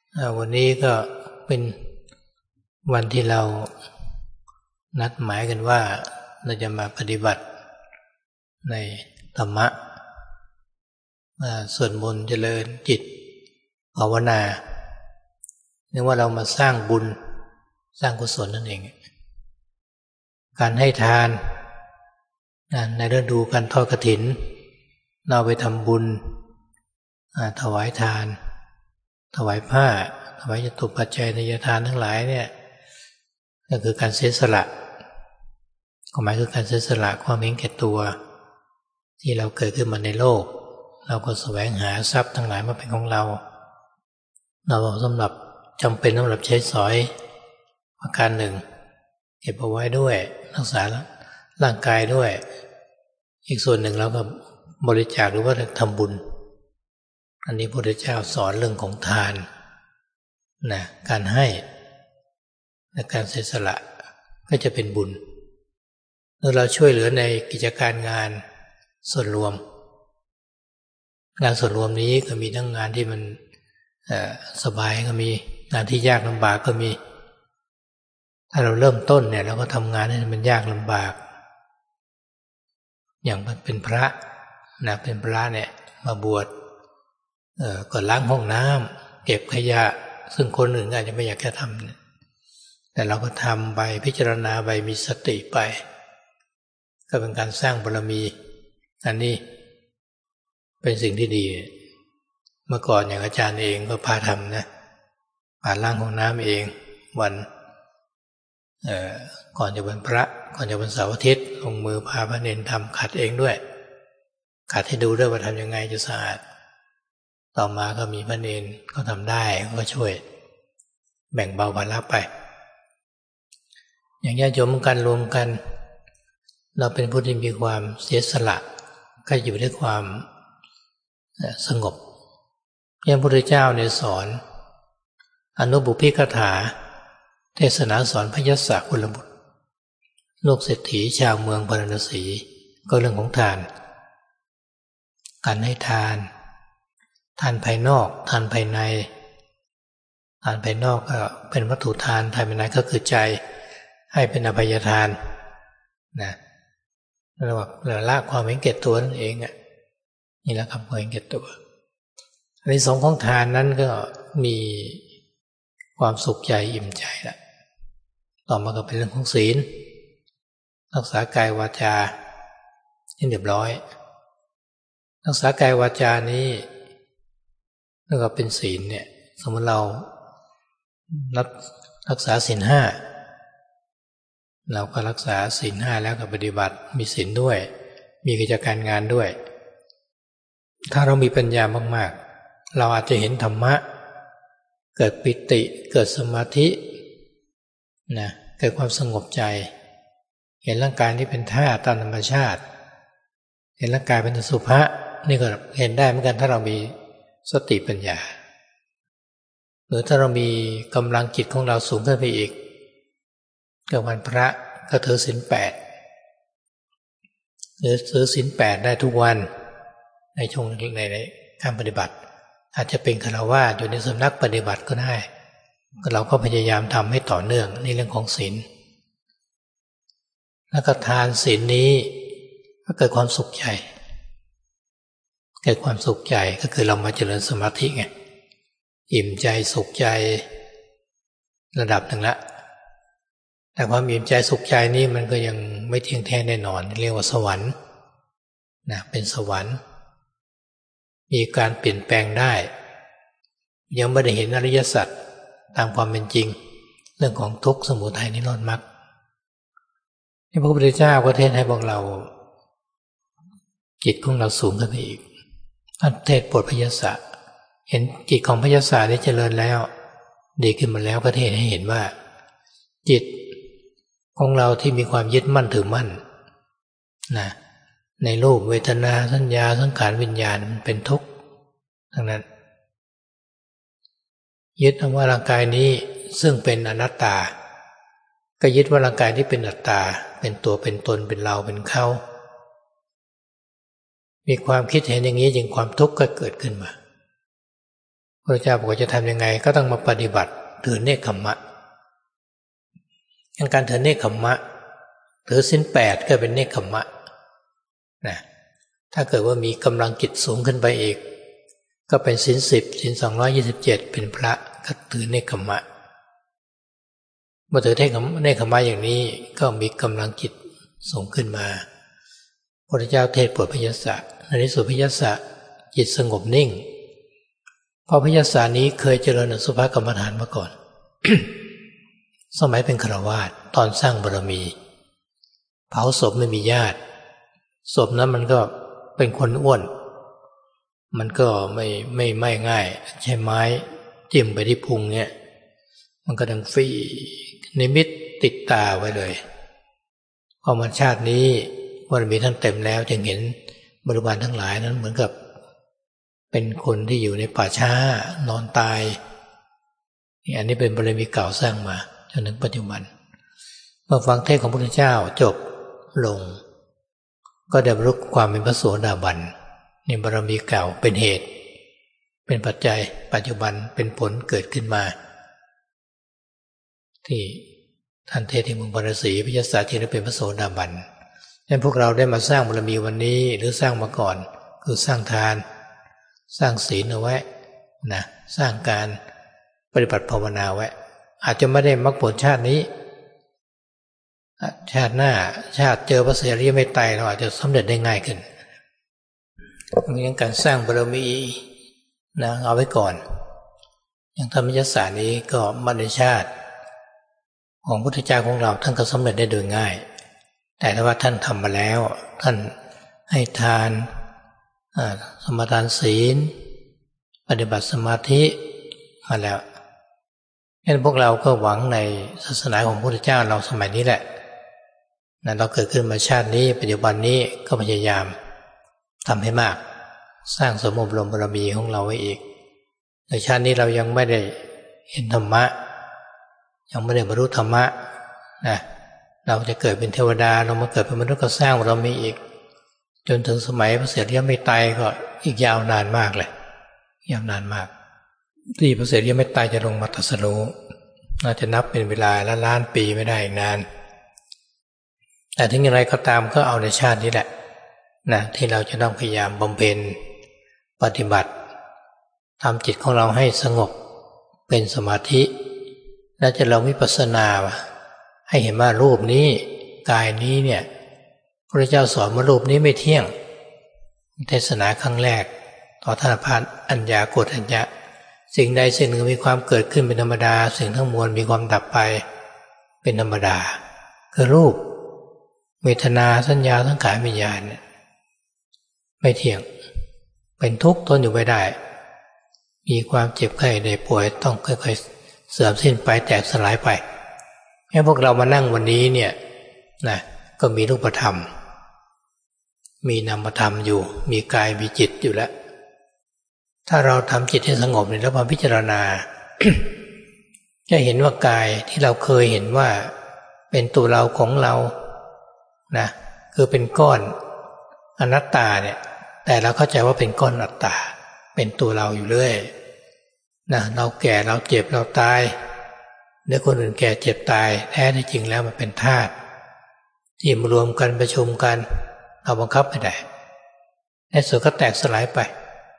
วันนี้ก็เป็นวันที่เรานัดหมายกันว่าเราจะมาปฏิบัติในธรรมะสวดมนต์เจริญจิตภาวนาเรียกว่าเรามาสร้างบุญสร้างกุศลนั่นเองการให้ทานในฤดูการทอดกฐินเราไปทำบุญถวายทานถวายผ้าถวายจตุปัจจัยทายทานทั้งหลายเนี่ยก็คือการเสียสละความหมายคือการเสียสละความเห็นแก่ตัวที่เราเกิดขึ้นมาในโลกเราก็แสวงหาทรัพย์ทั้งหลายมาเป็นของเราสำหรับจำเป็นสำหรับใช้สอยประการหนึ่งเก็บเอาไว้ด้วยรักษาร่างกายด้วยอีกส่วนหนึ่งเราก็บริจาคหรือว่าทำบุญอันนี้พระพุทธเจ้าสอนเรื่องของทานการให้และการเสียสละก็จะเป็นบุญเมื่อเราช่วยเหลือในกิจการงานส่วนรวมงานส่วนรวมนี้ก็มีทั้งงานที่มันสบายก็มีงานที่ยากลำบากก็มีถ้าเราเริ่มต้นเนี่ยเราก็ทำงานให้มันยากลำบากอย่างเป็นพระเป็นพระเนี่ยมาบวชก็ล้างห้องน้ำเก็บขยะซึ่งคนอื่นอาจจะไม่อยากจะทำแต่เราก็ทำไปพิจารณาไปมีสติไปก็เป็นการสร้างบารมีอันนี้เป็นสิ่งที่ดีเมื่อก่อนอย่างอาจารย์เองก็พาทำนะพาล้างห้องน้ำเองวันก่อนจะวันพระก่อนจะวันเสาร์อาทิตย์ลงมือพาพระเนรทำขัดเองด้วยขัดให้ดูด้วยว่าทำยังไงจะสะอาดต่อมาก็มีพระเนรก็ทำได้ก็ช่วยแบ่งเบาภาระไปอย่างญาติโยมกันรวมกันเราเป็นผู้ที่มีความเสียสละก็อยู่ด้วยความสงบอย่างพระพุทธเจ้าเนี่ยสอนอนุบุพพิกถาเทศนาสอนพยศกุลบุตรลูกเศรษฐีชาวเมืองพาราณสีก็เรื่องของทานการให้ทานภายนอกทานภายในทานภายนอกก็เป็นวัตถุทานทานภายในก็คือใจให้เป็นอภัยทานเรียกว่าละความเห็นแก่ตัวนั่นเองนี่แหละครับความเห็นแก่ตัวอันที่สองของทานนั้นก็มีความสุขใจอิ่มใจละต่อมาก็เป็นเรื่องของศีลรักษากายวาจาให้เรียบร้อยรักษากายวาจานี้แล้วก็เป็นศีลเนี่ยสมมติเรารักษาศีลห้าเราก็รักษาศีลห้าแล้วก็ปฏิบัติมีศีลด้วยมีกิจการงานด้วยถ้าเรามีปัญญามากๆเราอาจจะเห็นธรรมะเกิดปิติเกิดสมาธิเกิดความสงบใจเห็นร่างกายที่เป็นธาตุตามธรรมชาติเห็นร่างกายเป็นอสุภะนี่ก็เห็นได้เหมือนกันถ้าเรามีสติปัญญาหรือถ้าเรามีกำลังจิตของเราสูงขึ้นไปอีกกับวันพระก็ถือศีลแปดหรือถือศีลแปดได้ทุกวันในช่วงในการปฏิบัติอาจจะเป็นฆราวาสอยู่ในสำนักปฏิบัติก็ได้เราก็พยายามทำให้ต่อเนื่องในเรื่องของศีลแล้วก็ทานศีลนี้ก็เกิดความสุขใจเกิดความสุขใจก็คือเรามาเจริญสมาธิไงอิ่มใจสุขใจระดับหนึ่งละแต่ความอิ่มใจสุขใจนี้มันก็ยังไม่เที่ยงแท้แน่นอนเรียกว่าสวรรค์เป็นสวรรค์มีการเปลี่ยนแปลงได้ยังไม่ได้เห็นอริยสัจตามความเป็นจริงเรื่องของทุกข์สมุทัยนิโรธมรรคที่พระพุทธเจ้าก็เทศน์ให้พวกเราจิตของเราสูงขึ้นไปอีกท่านเทศน์โปรดพยศเห็นจิตของพยศได้เจริญแล้วดีขึ้นมาแล้วก็เทศน์ให้เห็นว่าจิตของเราที่มีความยึดมั่นถือมั่นในรูปเวทนาสัญญาสังขารวิญญาณมันเป็นทุกข์ทั้งนั้นยึดว่าร่างกายนี้ซึ่งเป็นอนัตตาก็ยึดว่าร่างกายที่เป็นอัตตาเป็นตัวเป็นตนเป็นเราเป็นเขามีความคิดเห็นอย่างนี้จึงความทุกข์ก็เกิดขึ้นมาพระเจ้าบอกว่าจะทำยังไงก็ต้องมาปฏิบัติถือเนกขัมมะการถือเนกขัมมะถือศีล8ก็เป็นเนกขัมมะนะถ้าเกิดว่ามีกำลังจิตสูงขึ้นไปอีกก็เป็นศีล10ศีล227เป็นพระก็ถือเนกขัมมะเมื่อถือเนกขัมมะอย่างนี้ก็มีกำลังจิตสูงขึ้นมาพระพุทธเจ้าเทศน์โปรดพยัสสะในที่สุดพยัสสะจิตสงบนิ่งเพราะพยัสสะนี้เคยเจริญอสุภกรรมฐานมาก่อน สมัยเป็นฆราวาสตอนสร้างบารมีเผาศพไม่มีญาติศพนั้นมันก็เป็นคนอ้วนมันก็ไม่ง่ายใช้ไม้จิ้มไปที่พุงเนี่ยมันก็ดังฟี่นิมิตติดตาไว้เลยพอมันชาตินี้บารมีท่านเต็มแล้วจึงเห็นบริวารทั้งหลายนั้นเหมือนกับเป็นคนที่อยู่ในป่าช้านอนตายอันนี้เป็นบารมีเก่าสร้างมาจนถึงปัจจุบันเมื่อฟังเทศน์ของพระพุทธเจ้าจบลงก็ได้บรรลุความเป็นพระโสดาบันนี่บารมีเก่าเป็นเหตุเป็นปัจจัยปัจจุบันเป็นผลเกิดขึ้นมาที่ท่านเทศน์ที่เมืองพาราสีพยัสสะจึงได้เป็นพระโสดาบันฉะนั้นพวกเราได้มาสร้างบารมีวันนี้หรือสร้างมาก่อนคือสร้างทานสร้างศีลเอาไว้นะสร้างการปฏิบัติภาวนาไว้อาจจะไม่ได้มรรคผลชาตินี้ชาติหน้าชาติเจอพระเสรีไม่ไตรเราอาจจะสำเร็จได้ง่ายขึ้นมีการสร้างบารมีนะเอาไว้ก่อนอย่างธรรมยศาสตร์นี้ก็มนุษยชาติของพุทธเจ้าของเราท่านก็สำเร็จได้โดยง่ายแต่ถ้าว่าท่านทำมาแล้วท่านให้ทานสมาทานศีลปฏิบัติสมาธิมาแล้วงั้นพวกเราก็หวังในศาสนาของพระพุทธเจ้าเราสมัยนี้แหละเราเกิดขึ้นมาชาตินี้ปัจจุบันนี้ก็พยายามทำให้มากสร้างสมอบรมบารมีของเราไว้อีกในชาตินี้เรายังไม่ได้เห็นธรรมะยังไม่ได้บรรลุธรรมะนะเราจะเกิดเป็นเทวดาเรามาเกิดเป็นมนุษย์ก็สร้างบารมีอีกจนถึงสมัยพระเสรีไม่ไตรก็อีกยาวนานมากเลยยาวนานมากที่พระเสรีไม่ไตรจะลงมาตรัสรู้น่าจะนับเป็นเวลาล้านปีไม่ได้อีกนานแต่ถึงอย่างไรก็ตามก็เอาในชาตินี้แหละนะที่เราจะต้องพยายามบำเพ็ญปฏิบัติทำจิตของเราให้สงบเป็นสมาธิและจะเราวิปัสสนาให้เห็นว่ารูปนี้กายนี้เนี่ยพระเจ้าสอนว่ารูปนี้ไม่เที่ยงเทศนาครั้งแรกต่อท่านพระอัญญาโกฏัญญะสิ่งใดสิ่งหนึ่งมีความเกิดขึ้นเป็นธรรมดาสิ่งทั้งมวลมีความดับไปเป็นธรรมดาคือรูปเวทนาสัญญาสังขารวิญญาณไม่เที่ยงเป็นทุกข์ทนอยู่ไม่ได้มีความเจ็บไข้ได้ป่วยต้องค่อยๆเสื่อมสิ้นไปแตกสลายไปให้พวกเรามานั่งวันนี้เนี่ยนะก็มีรูปธรรมมีนามธรรมอยู่มีกายมีจิตอยู่แล้วถ้าเราทำจิตให้สงบแล้วมาพิจารณา จะเห็นว่ากายที่เราเคยเห็นว่าเป็นตัวเราของเรานะคือเป็นก้อนอนัตตาเนี่ยแต่เราเข้าใจว่าเป็นก้อนอนัตตาเป็นตัวเราอยู่เรื่อยนะเราแก่เราเจ็บเราตายเดี๋ยวคนอื่นแก่เจ็บตายแท้ที่จริงแล้วมันเป็นธาตุที่มารวมกันประชุมกันเราบังคับไม่ได้ในสุดก็แตกสลายไป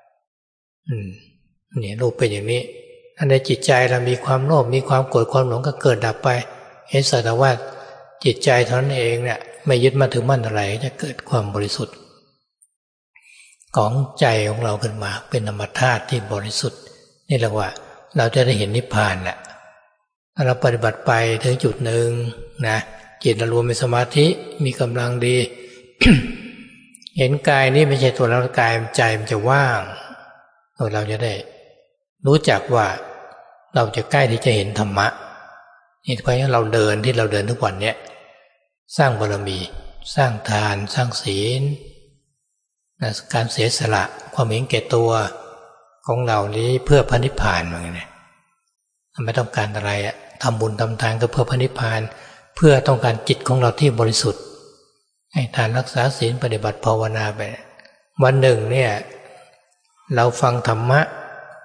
นี่รูปเป็นอย่างนี้ถ้าในจิตใจเรามีความโลภมีความโกรธความหลงก็เกิดดับไปเห็นสักแต่ว่าจิตใจเท่านั้นเองเนี่ยไม่ยึดมั่นถือมั่นอะไรจะเกิดความบริสุทธิ์ของใจของเราขึ้นมาเป็นธรรมธาตุที่บริสุทธิ์นี่แหละว่าเราจะได้เห็นนิพพานแหละถ้าเราปฏิบัติไปถึงจุดหนึ่งนะจิตเรารวมเป็นสมาธิมีกำลังดี เห็นกายนี้ไม่ใช่ตัวเรากายใจมันจะว่างเราจะได้รู้จักว่าเราจะใกล้ที่จะเห็นธรรมะนี่เพราะฉะนั้นเราเดินที่เราเดินทุกวันเนี้ยสร้างบารมีสร้างทานสร้างศีลนะการเสียสละความเห็นแก่ตัวของเรานี้เพื่อพระนิพพานว่าไงเนี่ยไม่ต้องการอะไรอะทำบุญทำทานก็เพื่อพระนิพพานเพื่อต้องการจิตของเราที่บริสุทธิ์ให้ทานรักษาศีลปฏิบัติภาวนาไปวันหนึ่งเนี่ยเราฟังธรรมะ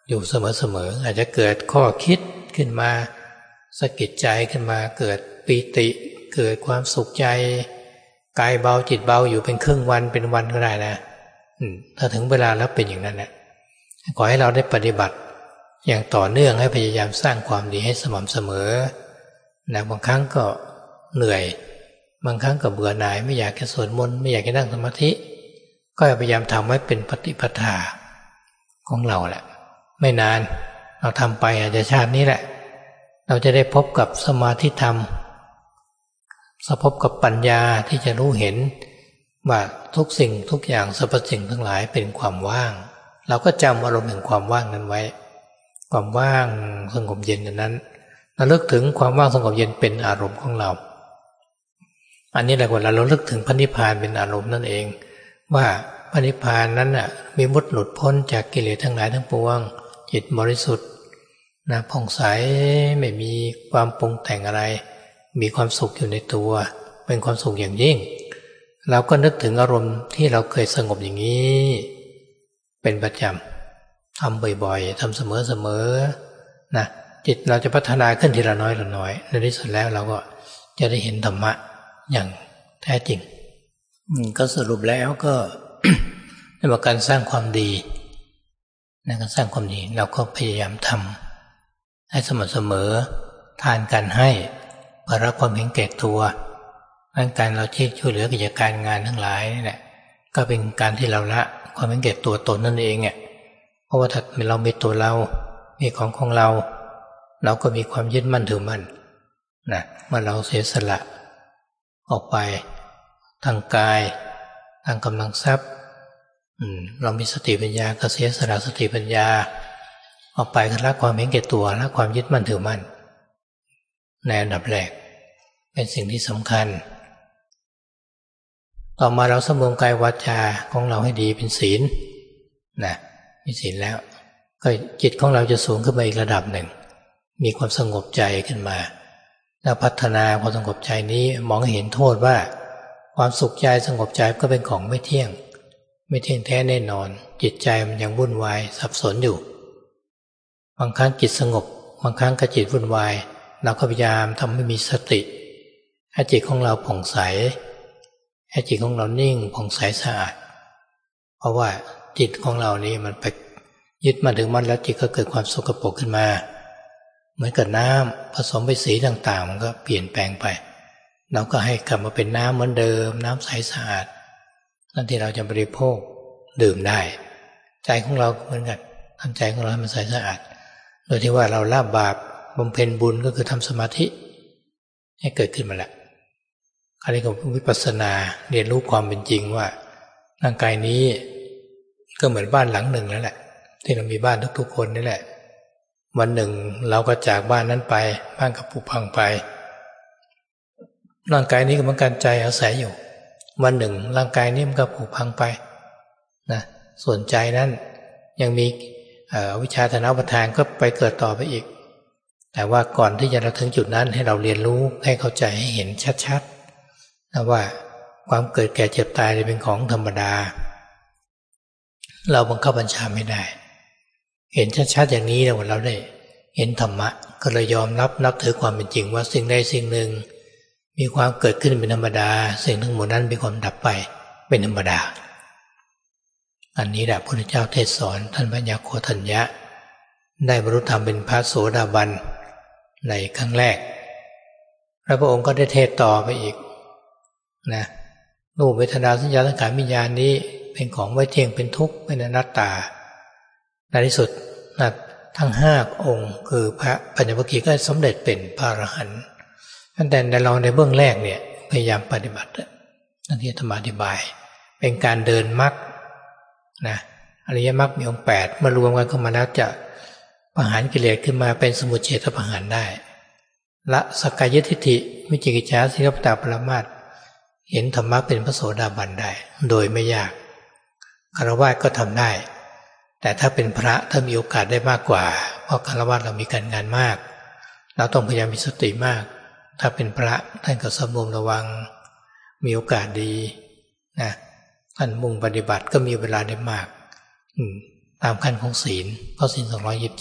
อยู่เสมออาจจะเกิดข้อคิดขึ้นมาสะกิดใจขึ้นมาเกิดปีติเกิดความสุขใจกายเบาจิตเบาอยู่เป็นครึ่งวันเป็นวันก็ได้นะถ้าถึงเวลาแล้วเป็นอย่างนั้นนะขอให้เราได้ปฏิบัติอย่างต่อเนื่องให้พยายามสร้างความดีให้สม่ำเสมอนะบางครั้งก็เหนื่อยบางครั้งก็เบื่อหน่ายไม่อยากจะสวดมนต์ไม่อยากจะนั่งสมาธิก็พยายามทำให้เป็นปฏิปทาของเราแหละไม่นานเราทำไปอาจจะชาตินี้แหละเราจะได้พบกับสมาธิธรรมพบกับปัญญาที่จะรู้เห็นว่าทุกสิ่งทุกอย่างสรรพสิ่งทั้งหลายเป็นความว่างเราก็จำอารมณ์แห่งความว่างนั้นไว้ความว่างสงบเย็นนั้นเราเลิกถึงความว่างสงบเย็นเป็นอารมณ์ของเราอันนี้แหละว่าเราเลิกถึงพระนิพพานเป็นอารมณ์นั่นเองว่าพระนิพพานนั้นน่ะมีมุดหลุดพ้นจากกิเลสทั้งหลายทั้งปวงจิตบริสุทธิ์นะผ่องใสไม่มีความปรุงแต่งอะไรมีความสุขอยู่ในตัวเป็นความสุขอย่างยิ่งเราก็นึกถึงอารมณ์ที่เราเคยสงบอย่างนี้เป็นประจำทำบ่อยๆทำเสมอๆนะจิตเราจะพัฒนาขึ้นทีละน้อยละน้อยในที่สุดแล้วเราก็จะได้เห็นธรรมะอย่างแท้จริงก็สรุปแล้วก็ ในการสร้างความดีในการสร้างความดีเราก็พยายามทำให้สม่ำเสมอทานการให้ละความเห็นแก่ตัวการเราช่วยเหลือกิจการงานทั้งหลายนี่แหละก็เป็นการที่เราละความเห็นแก่ตัวตนนั่นเองเนี่ยเพราะว่าถ้าเรามีตัวเรามีของเราเราก็มีความยึดมั่นถือมั่นนะเมื่อเราเสียสละออกไปทางกายทางกำลังทรัพย์เรามีสติปัญญาก็เสียสละสติปัญญาออกไปก็ละความเห็นแก่ตัวละความยึดมั่นถือมั่นในอันดับแรกเป็นสิ่งที่สำคัญต่อมาเราสำรวมกายวาจาของเราให้ดีเป็นศีลนะมีศีลแล้วก็จิตของเราจะสูงขึ้นมาอีกระดับหนึ่งมีความสงบใจขึ้นมาแล้วพัฒนาความสงบใจนี้มองเห็นโทษว่าความสุขใจสงบใจก็เป็นของไม่เที่ยงแท้แน่นอนจิตใจมันยังวุ่นวายสับสนอยู่บางครั้งจิตสงบบางครั้งก็จิตวุ่นวายเราก็พยายามทำให้มีสติให้จิตของเราผ่องใสให้จิตของเรานิ่งผ่องใสสะอาดเพราะว่าจิตของเรานี่มันไปยึดมาถึงมันแล้วจิตก็เกิดความสกปรกขึ้นมาเหมือนกับน้ำผสมไปสีต่างๆมันก็เปลี่ยนแปลงไปเราก็ให้กลับมาเป็นน้ำเหมือนเดิมน้ำใสสะอาดนั่นที่เราจะบริโภคดื่มได้ใจของเราเหมือนกันทำใจของเราให้มันใสสะอาดโดยที่ว่าเราละบาปบำเพ็ญบุญก็คือทำสมาธิให้เกิดขึ้นมาแล้วอันนี้ก็วิปัสสนาเรียนรู้ความเป็นจริงว่าร่างกายนี้ก็เหมือนบ้านหลังหนึ่งแล้วแหละที่เรามีบ้านทุกๆคนนี่แหละวันหนึ่งเราก็จากบ้านนั้นไปบ้านก็ผุพังไปร่างกายนี้ก็เหมือนกันใจอาศัยอยู่วันหนึ่งร่างกายนี้มันก็ผุพังไปนะส่วนใจนั้นยังมีวิชาทนอุปทานก็ไปเกิดต่อไปอีกแต่ว่าก่อนที่จะถึงจุดนั้นให้เราเรียนรู้ให้เข้าใจให้เห็นชัดๆนะว่าความเกิดแก่เจ็บตายเป็นของธรรมดาเราบังคับบัญชาไม่ได้เห็นชัดๆอย่างนี้แล้วเราได้เห็นธรรมะก็เลยยอมนับถือความเป็นจริงว่าสิ่งใดสิ่งหนึ่งมีความเกิดขึ้นเป็นธรรมดาสิ่งทั้งหมดนั้นมีความดับไปเป็นธรรมดาอันนี้แหละพระพุทธเจ้าเทศสอนท่านพระยาโคทัญญะได้บรรลุธรรมเป็นพระโสดาบันในครั้งแรกแล้วพระองค์ก็ได้เทศต่อไปอีกนะรูปเวทนาสัญญาสังขารวิญญาณนี้เป็นของไม่เที่ยงเป็นทุกข์เป็นอนัตตาในที่สุดทั้ง5องค์คือพระปัญญวัคคีย์ก็สำเร็จเป็นพระอรหันต์ตั้งแต่เราในเบื้องแรกเนี่ยพยายามปฏิบัตินั่นที่ธรรมอธิบายเป็นการเดินมรรคนะอริยมรรคมีองค์8เมื่อรวมกันเข้ามาแล้วจะประหารกิเลสขึ้นมาเป็นสมุจเฉทประหารได้ละสักกายทิฏฐิวิจิกิจฉาสีลปตปรามาสเห็นธรรมะเป็นพระโสดาบันได้โดยไม่ยากฆราวาสก็ทำได้แต่ถ้าเป็นพระถ้ามีโอกาสได้มากกว่าเพราะฆราวาสเรามีการงานมากเราต้องพยายามมีสติมากถ้าเป็นพระท่านก็สำรวมระวังมีโอกาสดีนะท่านมุ่งปฏิบัติก็มีเวลาได้มากตามขั้นของศีลเพราะศีล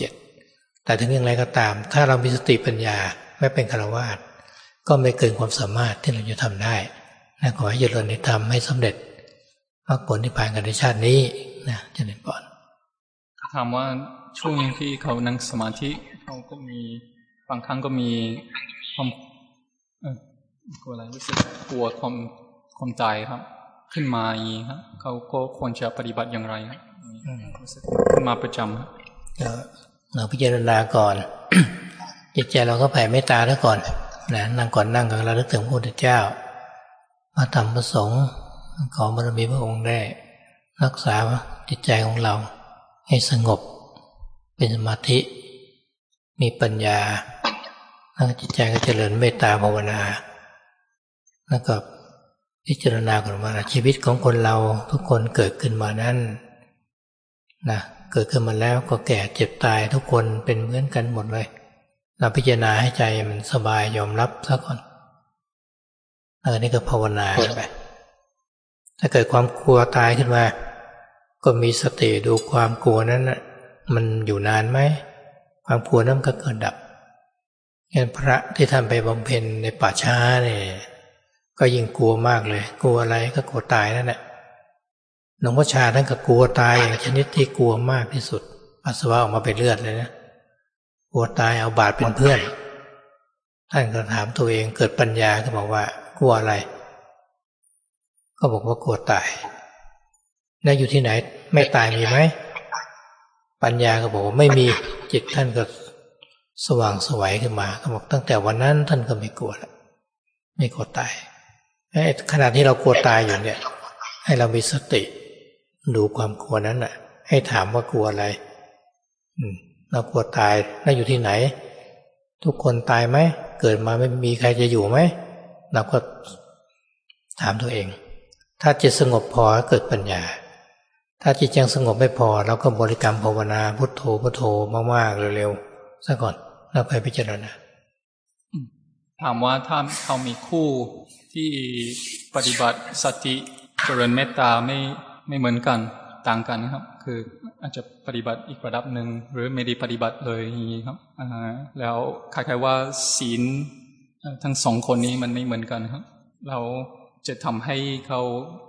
227แต่ถึงอย่างไรก็ตามถ้าเรามีสติปัญญาไม่เป็นฆราวาสก็ไม่เกินความสามารถที่เราจะทำได้นะขอให้เจริญในธรรมให้สำเร็จมรรคผลนิพพานกันในชาตินี้นะเจริญพรถามว่าช่วงที่เขานั่งสมาธิเขาก็มีบางครั้งก็มีความกลัวอะไรรู้สึกกลัวความตายครับขึ้นมาอย่างนี้ครับเขาก็ควรจะปฏิบัติอย่างไรครับรู้สึกขึ้นมาประจำครับเราพิจารณาก่อน จิตใจเราก็แผ่เมตตาแล้วก่อนนะนั่งก่อนนั่งก็ระลึกถึงพระพุทธเจ้าพระธรรมพระสงฆ์ขอบารมีพระองค์ได้รักษาจิตใจของเราให้สงบเป็นสมาธิมีปัญญาแล้วจิตใจก็เจริญเมตตาภาวนาแล้วก็พิจารณาก่อนว่าชีวิตของคนเราทุกคนเกิดขึ้นมานั้นนะเกิดขึ้นมาแล้วก็แก่เจ็บตายทุกคนเป็นเหมือนกันหมดเลยเราพิจารณาให้ใจมันสบายยอมรับซะก่อนนี่ก็ภาวนาไปถ้าเกิดความกลัวตายขึ้นมาก็มีสติดูความกลัวนั้นมันอยู่นานไหมความกลัวนั้นก็เกิดดับอย่างพระที่ท่านไปบำเพ็ญในป่าช้าเนี่ยก็ยิ่งกลัวมากเลยกลัวอะไรก็กลัวตายนั่นแหละหลวงพ่อชาท่านก็กลัวตายอย่างชนิดที่กลัวมากที่สุดปัสสาวะออกมาเป็นเลือดเลยนะกลัวตายเอาบาดเป็นเพื่อนท่านก็ถามตัวเองเกิดปัญญาก็บอกว่ากลัวอะไรก็บอกว่ากลัวตายแล้วอยู่ที่ไหนไม่ตายมีไหมปัญญาก็บอกว่าไม่มีจิตท่านก็สว่างไสวขึ้นมาก็บอกตั้งแต่วันนั้นท่านก็ไม่กลัวแล้วไม่กลัวตายขณะที่เรากลัวตายอยู่เนี่ยให้เรามีสติดูความกลัวนั้นน่ะให้ถามว่ากลัวอะไรเรากลัวตายแล้วอยู่ที่ไหนทุกคนตายไหมเกิดมาไม่มีใครจะอยู่ไหมเราก็ถามตัวเองถ้าจิตสงบพอเกิดปัญญาถ้าจิตยังสงบไม่พอเราก็บริกรรมภาวนาพุทโธพุทโธมากๆเร็วๆซะก่อนแล้วไปพิจารณาถามว่าถ้าเขามีคู่ที่ปฏิบัติสติเจริญเมตตาไม่เหมือนกันต่างกันนะครับคืออาจจะปฏิบัติอีกระดับหนึ่งหรือไม่ได้ปฏิบัติเลยอย่างนี้ครับแล้วคล้ายๆว่าศีลทั้งสองคนนี้มันไม่เหมือนกันครับเราจะทำให้เขา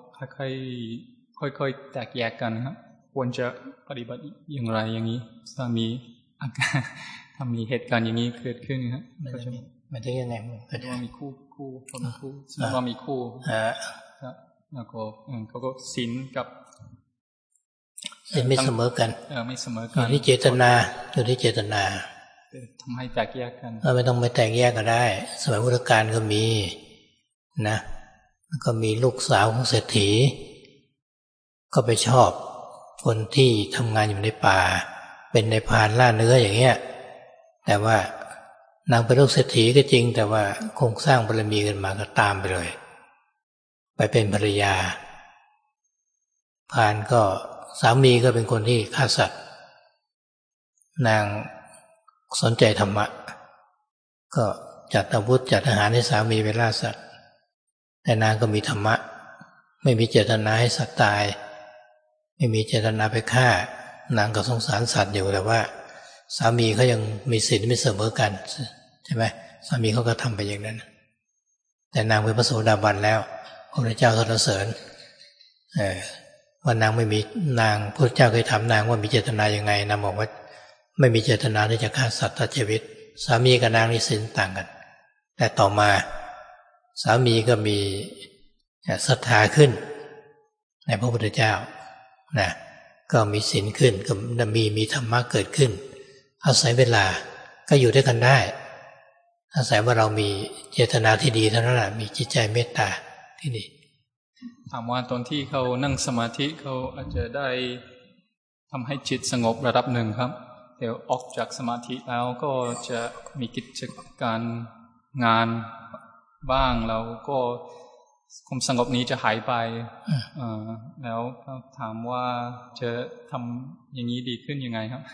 ค่อยๆแตกแยกกันครับควรจะปฏิบัติอย่างไรอย่างนี้ถ้ามีอาการถ้ามีเหตุการณ์อย่างนี้เกิดขึ้นครับมันจะยังไงว่ามีคู่คนคู่สมมติว่ามีคู่ครับแล้วก็เขาก็ศีลกับไม่เสมอกันไม่เสมอกันอยู่ที่เจตนาอยู่ที่เจตนาทำให้แตกแยกกันไม่ต้องไปแตกแยกก็ได้สมัยพุทธกาลก็มีนะก็มีลูกสาวของเศรษฐีก็ไปชอบคนที่ทำงานอยู่ในป่าเป็นนายพรานล่าเนื้ออย่างเงี้ยแต่ว่านางเป็นลูกเศรษฐีก็จริงแต่ว่าคงสร้างบารมีกันมาก็ตามไปเลยไปเป็นภรรยาพรานก็สามีก็เป็นคนที่ฆ่าสัตว์นางสนใจธรรมะก็จัดอาวุธจัดทหารให้สามีไปล่าสัตว์แต่นางก็มีธรรมะไม่มีเจตนาให้สัตว์ตายไม่มีเจตนาไปฆ่านางก็สงสารสัตว์อยู่แต่ว่าสามีเขายังมีศีลไม่เสมอกันใช่ไหมสามีเขาก็ทำไปอย่างนั้นแต่นางเป็นพระโสดาบันแล้วพระพุทธเจ้าสรรเสริญว่านางไม่มีนางพระเจ้าเคยถามนางว่ามีเจตนายังไงนางบอกว่าไม่มีเจตนาที่จะฆ่าสัตว์ตัดชีวิตสามีกับนางนี่ศีลต่างกันแต่ต่อมาสามีก็มีศรัทธาขึ้นในพระพุทธเจ้านะก็มีศีลขึ้นก็มีธรรมะเกิดขึ้นอาศัยเวลาก็อยู่ด้วยกันได้อาศัยว่าเรามีเจตนาที่ดีเท่านั้นแหละมีจิตใจเมตตาที่ดีถามว่าตอนที่เขานั่งสมาธิเขาอาจจะได้ทำให้จิตสงบระดับหนึ่งครับเดี๋ยวออกจากสมาธิแล้วก็จะมีกิจการงานบ้างแล้วก็ความสงบนี้จะหายไปแล้วถามว่าจะทำอย่างนี้ดีขึ้นยังไงครับ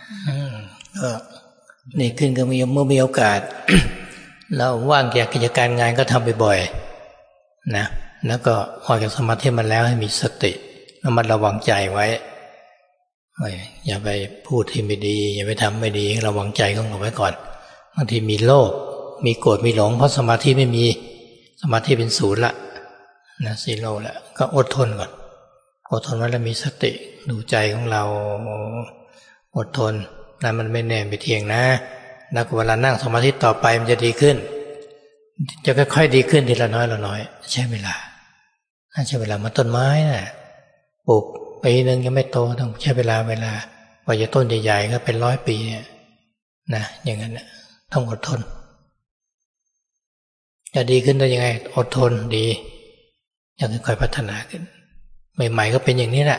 ดีขึ้นก็เมื่อมีโอกาส เราว่างจากกิจการงานก็ทำบ่อยๆนะแล้วก็ออกจากสมาธิมาแล้วให้มีสติระมัดระวังใจไว้อย่าไปพูดที่ไม่ดีอย่าไปทำไม่ดีระวังใจของเราไว้ก่อนบางทีมีโลภมีโกรธมีหลงเพราะสมาธิไม่มีสมาธิเป็นศูนย์ละนะซีโร่ละก็อดทนก่อนอดทนไว้แล้วมีสติดูใจของเราอดทนนะมันไม่แน่ไม่เที่ยงนะแล้วเวลานั่งสมาธิต่อไปมันจะดีขึ้นจะค่อยๆดีขึ้นทีละน้อยละน้อยใช้เวลาใช้เวลามันต้นไม้น่ะปลูกปีนึงยังไม่โตต้องใช้เวลากว่าจะต้นใหญ่ๆก็เป็น100 ปีเนี่ยนะอย่างนั้นนะต้องอดทนจะดีขึ้นได้ยังไงอดทนดียังค่อยๆพัฒนาขึ้นใหม่ๆก็เป็นอย่างนี้แหละ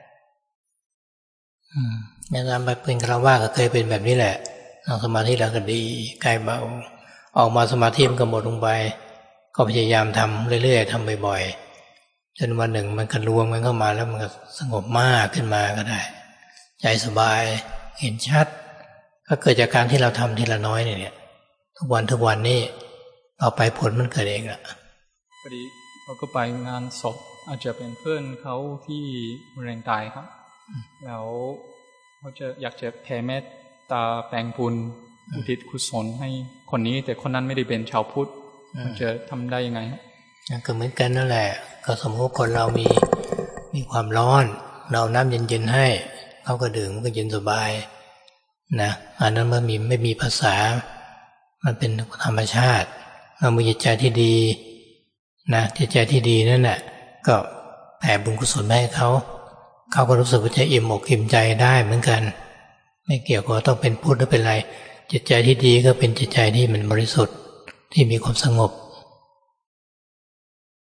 อย่างนั้นไปเป็นฆราวาสก็เคยเป็นแบบนี้แหละนั่งสมาธิแล้วก็ดีกายเบาออกมาสมาธิมันก็หมดลงไปก็พยายามทำเรื่อยๆทำบ่อยๆจนวันหนึ่งมันก็รวมกันเข้ามาแล้วมันก็สงบมากขึ้นมาก็ได้ใจสบายเห็นชัดก็เกิดจากการที่เราทำทีละน้อยเนี่ยทุกวันนี่ต่อไปผลมันเกิดเองอะพอดีเขาก็ไปงานศพอาจจะเป็นเพื่อนเขาที่แรงตายครับแล้วเขาจะอยากจะแผ่เมตตาแปลงบุญอุทิศกุศลให้คนนี้แต่คนนั้นไม่ได้เป็นชาวพุทธมันจะทำได้ยังไงก็เหมือนกันนั่นแหละก็สมมติคนเรามีความร้อนเราน้ำเย็นๆให้เขาก็ดื่มก็เย็นสบายนะอันนั้นมันไม่มีภาษามันเป็นธรรมชาติเรามีจิตใจที่ดีนะจิตใจที่ดีนั่นแหละก็แผ่บุญกุศลให้เขาก็รู้สึกว่าจะอิ่มอกอิ่มใจได้เหมือนกันไม่เกี่ยวกับต้องเป็นพุทธหรือเป็นอะไรจิตใจที่ดีก็เป็นจิตใจที่มันบริสุทธิ์ที่มีความสงบ